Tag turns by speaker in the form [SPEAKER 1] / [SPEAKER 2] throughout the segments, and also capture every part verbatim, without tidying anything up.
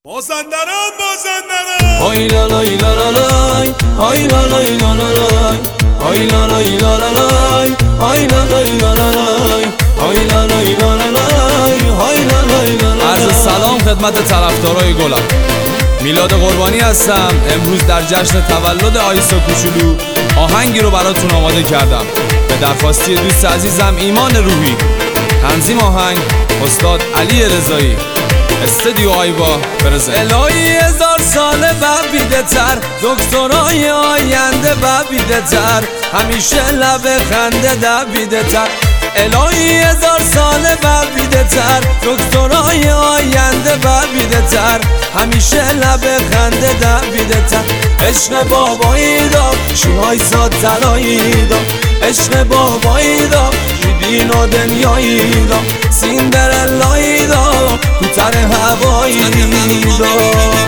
[SPEAKER 1] مازندران مازندران
[SPEAKER 2] آی لا لا لا لا لای آی لا لا لا لا لای آی لا لا لا لا لای آی لا لا لا لا لای آی لا لا لا لا لای آی لا لا لا لا.
[SPEAKER 3] عرض سلام خدمت طرفدارای گلم. میلاد قربانی هستم. امروز در جشن تولد آیسا کوچولو آهنگی رو براتون آماده کردم به درخواستی دوست عزیزم ایمان روحی. تنظیم آهنگ استاد علی رضایی. استودیو آیوا پرزنت. الهی هزار ساله ببیده تر، دکترای آینده ببیده تر، همیشه لب خنده دبیده تر. الهی هزار ساله ببیده تر، دکترای آینده ببیده تر، همیشه لب خنده دبیده تر. عشق بابایی دا شوهای ساد تلایی دا، عشق بابایی دا شیدین و دنیایی دا، سیندرلایی دا کوتر هوایی دا.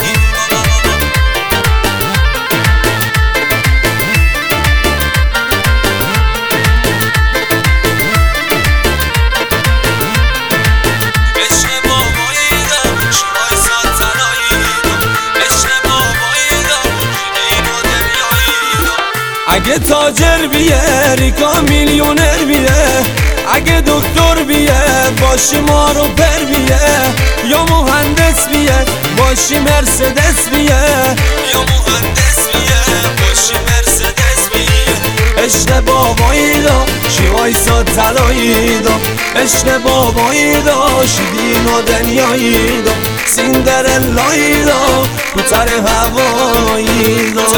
[SPEAKER 3] اگه تاجر بیه ریکا میلیونر بیه، اگه دکتر بیه باشی مارو پر بیه، یا مهندس بیه باشی مرسدس بیه، یا مهندس بیه باشی مرسدس بیه. عشق بابایی دا شیوای ساد تلایی دا، عشق بابایی دا شیدین و دنیایی دا، سیندرلایی دا کوتر هوایی دا.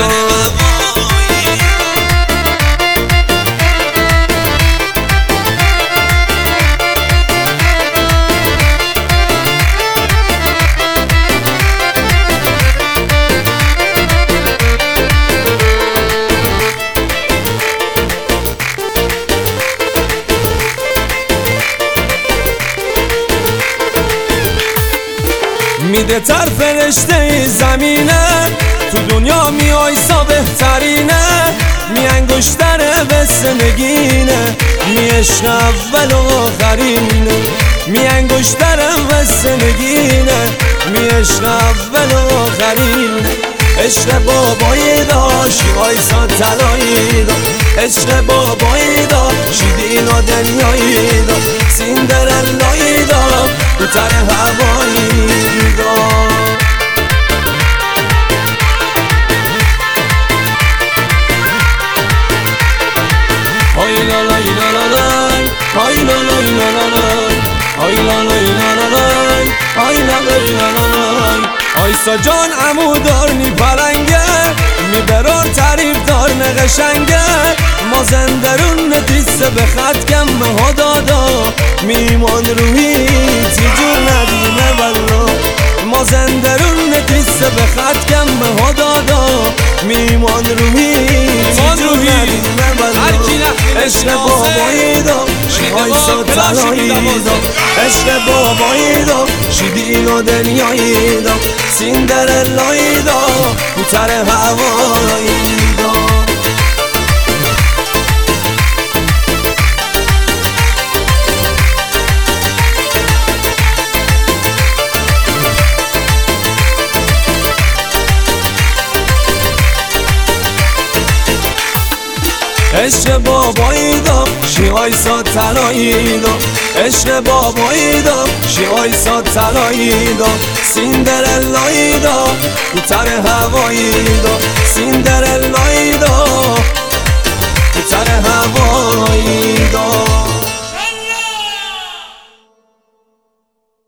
[SPEAKER 3] میده تر فرشته زمینه، تو دنیا می آیسا بهترینه، می انگشتره بسته نگینه، می عشق اول و آخرینه، می انگشتره بسته نگینه، می عشق اول و آخرینه. عشق بابایی داشت آیسا تلایی دا، عشق بابایی دا شیدین و دنیایی دا، سیندرلایی دا کوتر هوایی دا. آی لا لا لا لا لای آی لا لا لا لا لای آی لا لا لا لا لای آی لا لا لا لا لای. آیسا جان عمودار نی پلنگه، میبرار تعریف دار نقشنگه، مازندرون نتیسه به خط کم ها دادا، میمان روحی تیجور ندیمه بلا، مازندرون نتیسه به خط کم ها دادا، میمان روحی تیجور ندیمه بلا. عشق بابایی دا آیسا تلایی دا، عشق بابایی دا شیدین و دنیایی دا، سیندرلایی دا کوتر هوایی دا. عشق بابایی دا شیوای ساد تلایی دا، عشق بابایی دا شیوای ساد تلایی دا، سیندرلایی دا کوتر هوایی دا، سیندرلایی دا